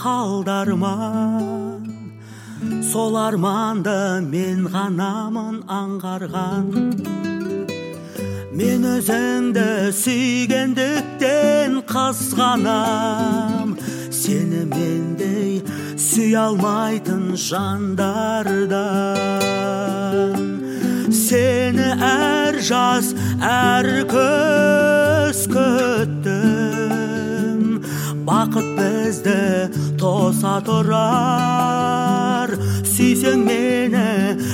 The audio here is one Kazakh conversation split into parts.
қалдарман, сол арманды мен ғанамын аңғарған. Мен өзіңді сүйгендіктен қызғанам, сені мендей сүй алмайтын жандардан. Сені әр жаз, әр көз күттім, бақыт бізді тоса тұрар. Сүйсең мені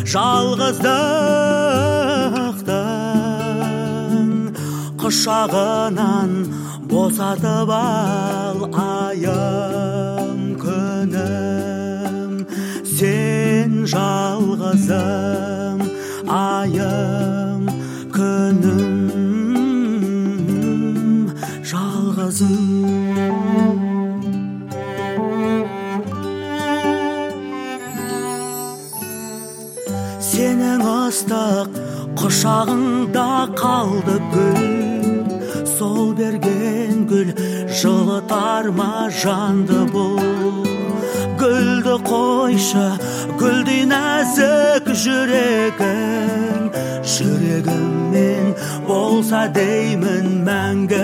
жалғыздықтың құшағынан босатып ал, айым күнім. Сен жалғызым, айым күнім, жалғызым. Сенің ыстық құшағыңда қалды гүл, сол берген гүл жылытар ма жанды бұл? Гүлді қойшы, гүлдей нәзік жүрегің, жүрегіммен болса деймін мәңгі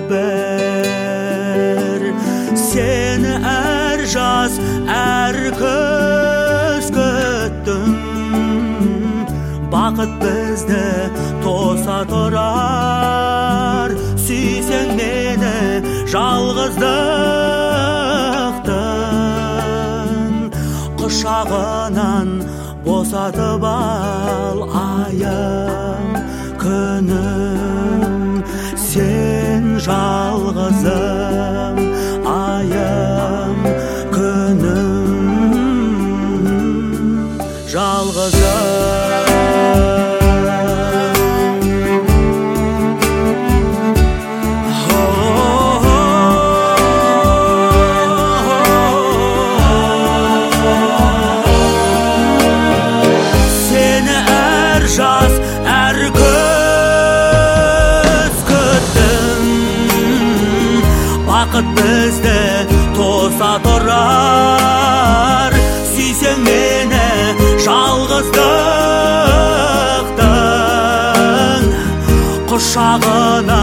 бір. Сені әр жаз, әр күз күттім, бақыт бізді тоса тұрар. Сүйсең мені жалғыздықтың құшағынан босатып ал, айым күнім. Сен жалғызым, айым күнім, жалғызым. Жаз, әр күз күттім, бақыт бізді тоса тұрар. Сүйсең мені жалғыздықтың құшағына